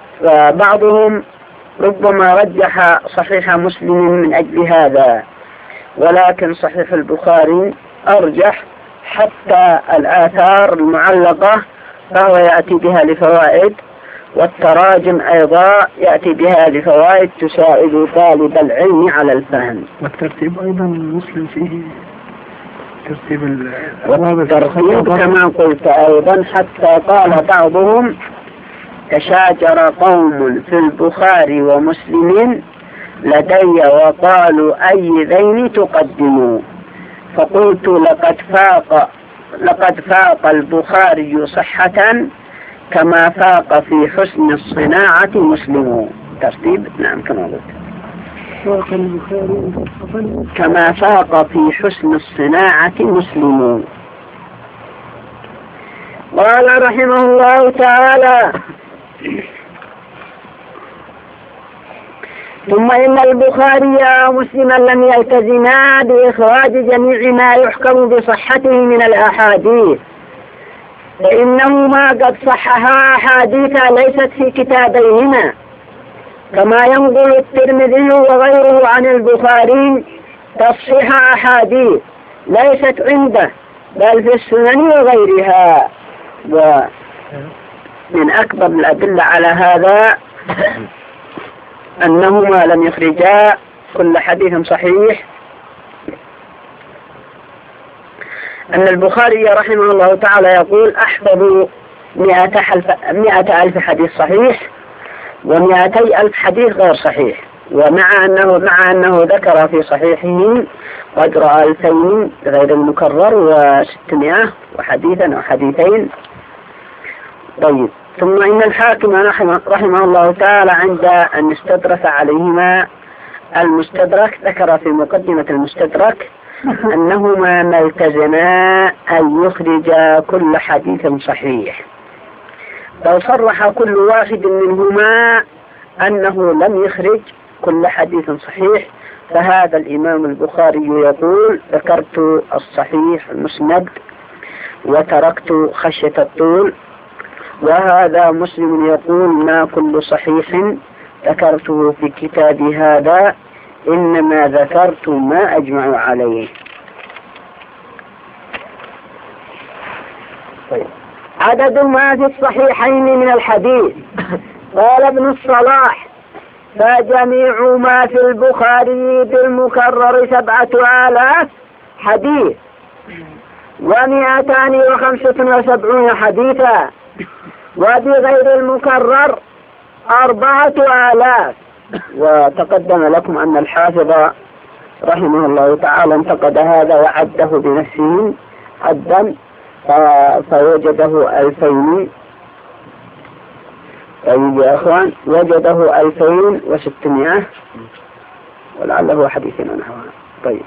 وبعضهم ربما رجح صحيح مسلم من أجل هذا. ولكن صحيح البخاري أرجح حتى الآثار المعلقة، فهو يأتي بها لفوائد، والتراجم أيضا يأتي بها لفوائد تساعد طالب العلم على الفهم. والترتيب أيضا المسلم فيه ترتيب والترتيب كما قلت أيضا، حتى قال بعضهم تشاجر قوم في البخاري ومسلم لدي وقالوا أي ذين تقدموا، فقلت لقد فاق البخاري صحة كما فاق في حسن الصناعة مسلم. ترتيب نعم كما قلت، كما فاق في حسن الصناعة مسلم. قال رحمه الله تعالى: ثم إن البخاري ومسلما لم يلتزما بإخراج جميع ما يحكم بصحته من الأحاديث، فإنهما قد صححا أحاديث ليست في كتابيهما، كما ينقل الترمذي وغيره عن البخاري تصحيح أحاديث ليست عنده بل في السنن وغيرها. ومن أكبر الأدلة على هذا أنهما لم يخرجا كل حديث صحيح، أن البخاري رحمه الله تعالى يقول: أحفظ 100,000 حديث صحيح و200,000 حديث غير صحيح، ومع أنه ذكر في صحيحه قدر 2000 غير المكرر و600 وحديثا وحديثين. طيب، ثم إن الحاكم رحمه الله تعالى عند أن استدرك عليهما المستدرك ذكر في مقدمة المستدرك أنهما ما التزما أن يخرجا كل حديث صحيح، بل صرح كل واحد منهما أنه لم يخرج كل حديث صحيح. فهذا الإمام البخاري يقول: ذكرت الصحيح المسند وتركت خشية الطول. وهذا مسلم يقول: ما كل صحيح ذكرته في كتابي هذا، إنما ذكرت ما أجمع عليه. عدد ما في الصحيحين من الحديث. قال ابن الصلاح: فجميع ما في البخاري بالمكرر 7,000 حديث و275 حديثا، وبغير المكرر 4,000. وتقدم لكم أن الحافظ رحمه الله تعالى انتقد هذا وعده بنفسه عدا فوجده 2000. طيب يا أخوان، وجده 2600 ولعله حديثنا نحوها. طيب،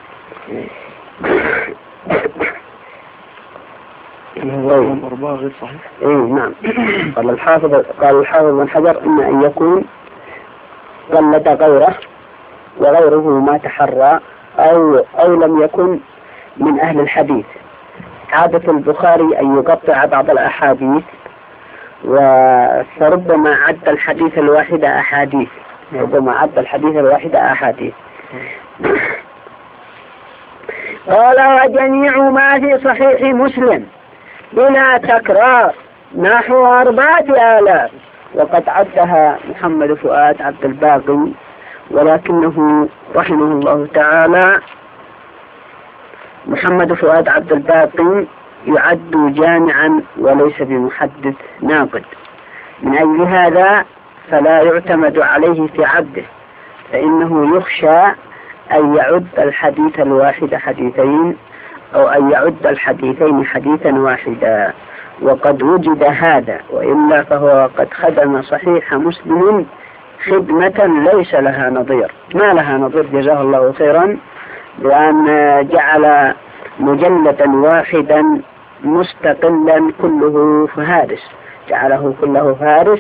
أربعة غير صحيح. نعم. قال الحافظ بن حجر: إما أن يكون قلد غيره وغيره ما تحرى أو لم يكن من أهل الحديث. عادة البخاري أن يقطع بعض الأحاديث، فربما عد الحديث الواحد أحاديث، قال: وجميع ما في صحيح مسلم بلا تكرار نحو 4,000. وقد عدها محمد فؤاد عبد الباقي، ولكنه رحمه الله تعالى محمد فؤاد عبد الباقي يعد جامعا وليس بمحدث ناقد، من أجل هذا فلا يعتمد عليه في عده، فإنه يخشى أن يعد الحديث الواحد حديثين أو أن يعد الحديثين حديثا واحدا، وقد وجد هذا، وإلا فهو قد خدم صحيح مسلم خدمة ليس لها نظير، ما لها نظير جزاه الله خيرا، لأن جعل مجلدا واحدا مستقلا كله فهارس، جعله كله فهارس،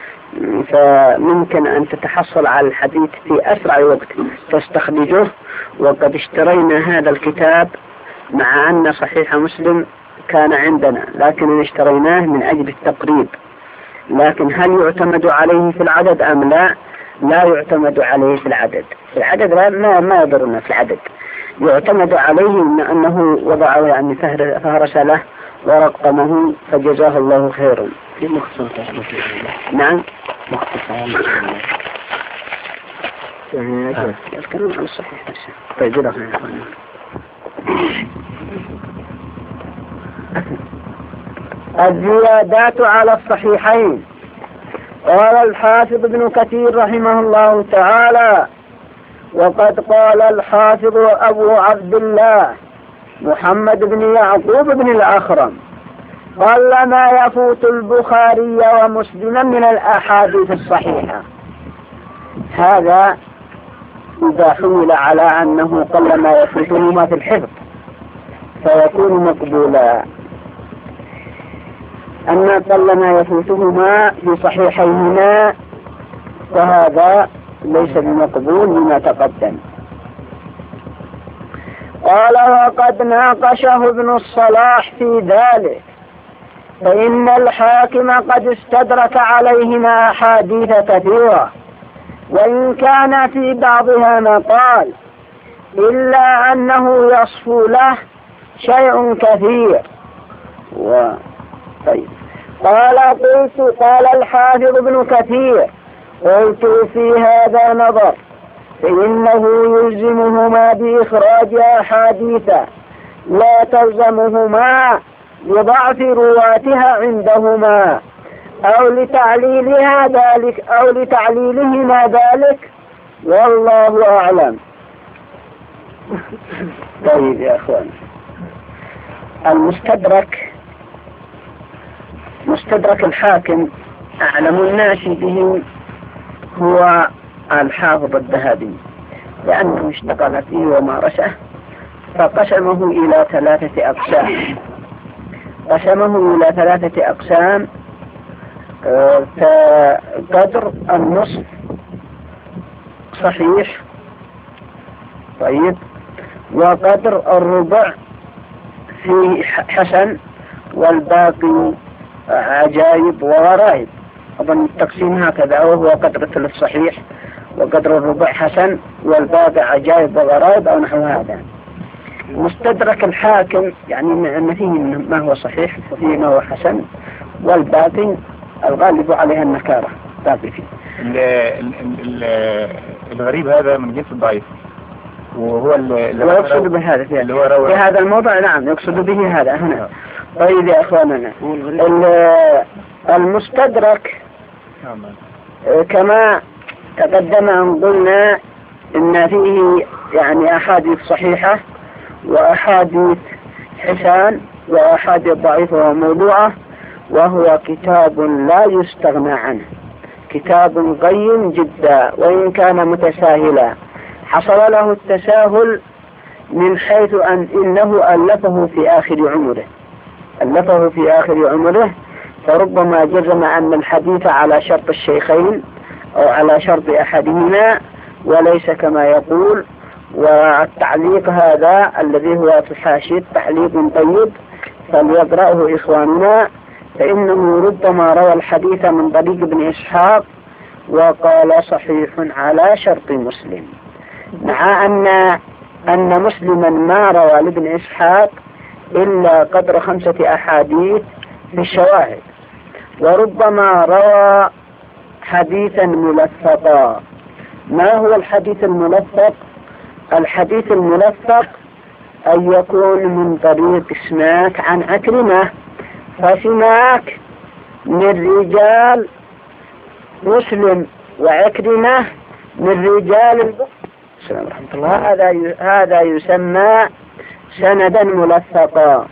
فممكن أن تتحصل على الحديث في أسرع وقت تستخرجه. وقد اشترينا هذا الكتاب مع أن صحيح مسلم كان عندنا، لكن اشتريناه من أجل التقريب. لكن هل يعتمد عليه في العدد أم لا؟ لا يعتمد عليه في العدد. لا ما يضرنا في العدد، يعتمد عليه أنه وضع يعني فهرس له ورقمه فجزاه الله خيرا. في مختصر نعم مختصر الكلام على الصحيح نفسه. طيب جدا الزيادات على الصحيحين. قال الحافظ ابن كثير رحمه الله تعالى: وقد قال الحافظ أبو عبد الله محمد بن يعقوب بن الأخرم: قل ما يفوت البخاري ومسلما من الأحاديث الصحيحة. هذا إذا حمل على أنه قل ما يفوتهما في الحفظ فيكون مقبولا، أما قل ما يفوتهما في صحيحيهما فهذا ليس بمقبول لما تقدم. قال: وقد ناقشه ابن الصلاح في ذلك، فإن الحاكم قد استدرك عليهما أحاديث كثيرة، وإن كان في بعضها مقال، إلا أنه يصفو له شيء كثير. طيب. قال الحافظ ابن كثير: قلت في هذا نظر، فإنه يلزمهما بإخراج أحاديث لا تلزمهما لضعف رواتها عندهما أو لتعليلهما ذلك، والله أعلم. طيب يا أخوان، مستدرك الحاكم أعلم الناس به هو الحافظ الذهبي، لأنه اشتغل فيه ومارسه، فقسمه إلى 3 أقسام. قسمه إلى 3 أقسام: قدر النصف صحيح، طيب، وقدر الربع فيه حسن، والباقي عجائب وغرائب. أظن التقسيم هكذا، وهو قدر الثلث صحيح وقدر الربع حسن والباقي عجائب وغرائب أو نحو هذا. مستدرك الحاكم يعني أن فيه ما هو صحيح وفيه ما هو حسن، والباقي الغالب عليها النكارة باقي فيه. الغريب هذا من جنس الضعيف، وهو اللي يقصد بهذا في هذا الموضع. نعم، يقصد به هذا هنا. طيب يا أخواننا، المستدرك كما تقدم أن قلنا إن فيه يعني أحاديث صحيحة وأحاديث حسان وأحاديث ضعيفة وموضوعة، وهو كتاب لا يستغنى عنه، كتاب قيم جدا وإن كان متساهلا. حصل له التساهل من حيث إنه ألفه في آخر عمره، فربما جزم أن الحديث على شرط الشيخين أو على شرط أحدهما وليس كما يقول. والتعليق هذا الذي هو في الحاشية تعليق طيب فليقرأه إخواننا، فإنه ربما روى الحديث من طريق ابن إسحاق وقال صحيح على شرط مسلم، مع أن مسلما ما روى لابن إسحاق إلا قدر 5 أحاديث في الشواهد، وربما روى حديثا ملفقا. ما هو الحديث الملفق؟ الحديث الملفق أن يكون من طريق سماك عن عكرمة، فسماك من رجال مسلم وعكرمة من رجال البخاري. السلام ورحمة الله. هذا يسمى سندا ملفقا.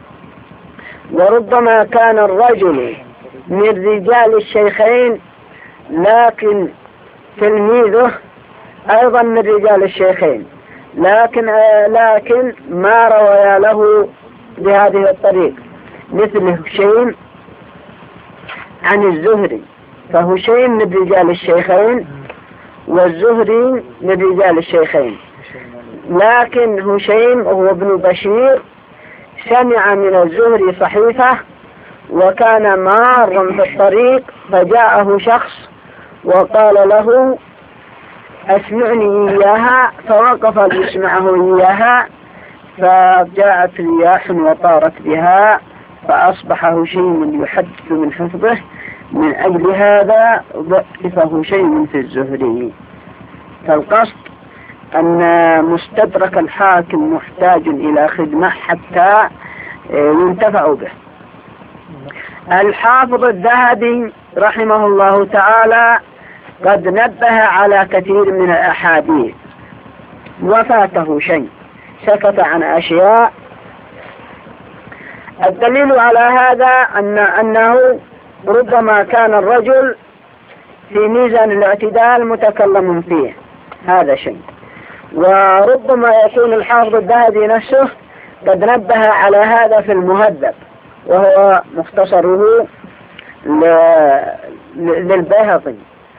وربما كان الرجل من رجال الشيخين لكن تلميذه أيضا من رجال الشيخين، لكن ما روى له بهذه الطريق، مثل هشيم عن الزهري، فهشيم من رجال الشيخين والزهري من رجال الشيخين، لكن هشيم هو ابن بشير سمع من الزهري صحيفة وكان مارا في الطريق، فجاءه شخص وقال له أسمعني إياها، فوقف ليسمعه إياها، فجاءت رياح وطارت بها، فأصبح هشيم يحدث من حفظه، من أجل هذا ضعف هشيم في الزهري. فالقصد أن مستدرك الحاكم محتاج إلى خدمة حتى ينتفع به. الحافظ الذهبي رحمه الله تعالى قد نبه على كثير من الأحاديث وفاته شيء، سكت عن أشياء. الدليل على هذا أنه ربما كان الرجل في ميزان الاعتدال متكلم فيه، هذا شيء. وربما يكون الحافظ الذهبي نفسه قد نبه على هذا في المهذب، وهو مختصره للبيهقي.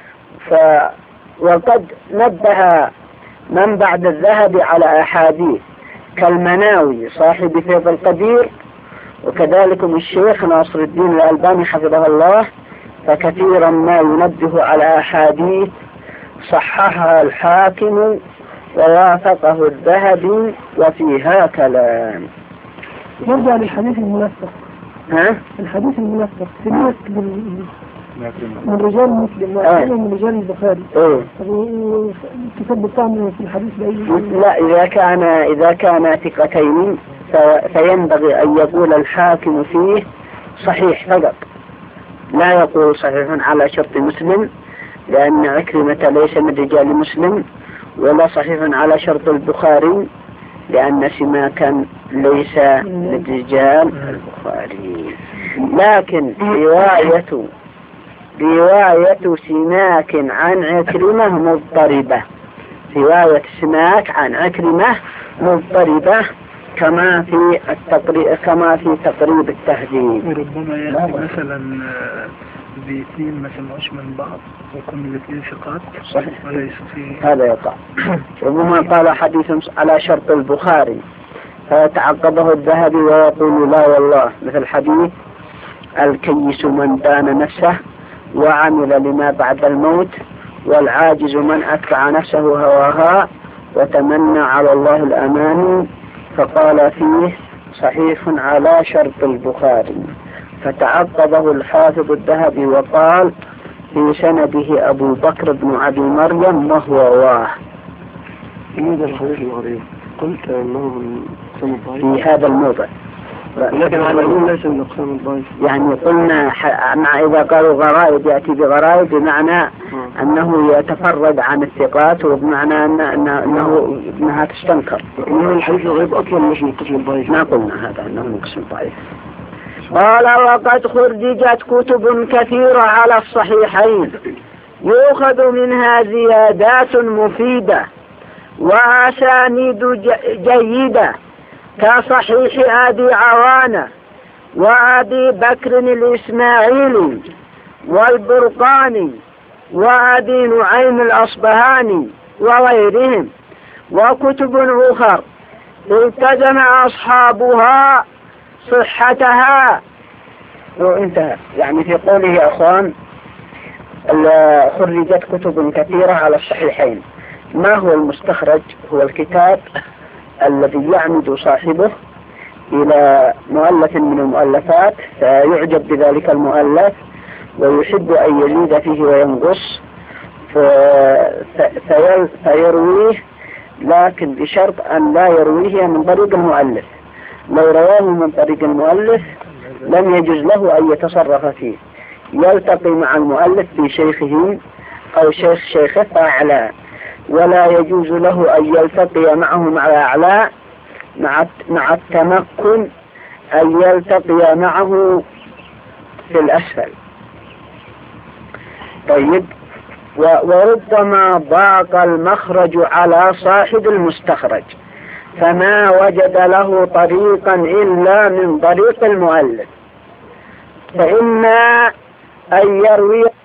وقد نبه من بعد الذهبي على أحاديث كالمناوي صاحب فيض القدير، وكذلك الشيخ ناصر الدين الألباني حفظه الله، فكثيرا ما ينبه على أحاديث صححها الحاكم ووافقه الذهبي وفيها كلام. نرجع للحديث المنسق. الحديث المنسق سمعت من رجال مسلم ومن رجال البخاري. كتاب الطعن في الحديث بأي؟ لا، إذا كان ثقتين فينبغي أن يقول الحاكم فيه صحيح فقط، لا يقول صحيح على شرط مسلم، لأن عكرمة ليس من رجال مسلم، ولا صحيح على شرط البخاري لأن سماكا ليس من رجال البخاري. لكن رواية سماك عن عكرمة مضطربة، رواية سماك عن عكرمة مضطربة كما في تقريب التهذيب. ربما يأتي مثلا باثنين ما سمعوش من بعض ويكون الاثنين ثقات، صحيح، وليس فيه هذا يقع. ربما قال حديث على شرط البخاري فيتعقبه الذهبي ويقول لا والله، مثل حديث الكيس من دان نفسه وعمل لما بعد الموت، والعاجز من أتبع نفسه هواها وتمنى على الله الأماني، فقال فيه صحيح على شرط البخاري، فتعقبه الحافظ الذهبي وقال في سنده أبو بكر بن أبي مريم وهو واه. هذا الحديث الغريب قلت أنه من أقسام الضعيف في هذا الموضع، لكن على العموم ليس من أقسام الضعيف. يعني قلنا إذا قالوا غرائب يأتي بغرائب بمعنى أنه يتفرد عن الثقات، وبمعنى أنها تستنكر. إنه الحديث الغريب أصلا مش من قسم الضعيف، ما قلنا هذا أنه من قسم الضعيف. قال وقد خرجت كتب كثيرة على الصحيحين يؤخذ منها زيادات مفيدة وأسانيد جيدة، كصحيح أبي عوانة وأبي بكر الإسماعيلي والبرقاني وأبي نعيم الأصبهاني وغيرهم، وكتب أخر التزم أصحابها صحتها. وانتهى. يعني في قوله يا أخوان خرجت كتب كثيرة على الصحيحين. ما هو المستخرج؟ هو الكتاب الذي يعمد صاحبه إلى مؤلف من المؤلفات فيعجب بذلك المؤلف ويحب أن يزيد فيه وينقص فيرويه، لكن بشرط أن لا يرويه من طريق المؤلف. لو رواه من طريق المؤلف لم يجوز له أن يتصرف فيه، يلتقي مع المؤلف في شيخه أو شيخه فأعلى، ولا يجوز له أن يلتقي معه مع أعلى مع التمكن أن يلتقي معه في الأسفل. طيب، وربما ضاق المخرج على صاحب المستخرج فما وجد له طريقا إلا من طريق المؤلف، فإما أن يروي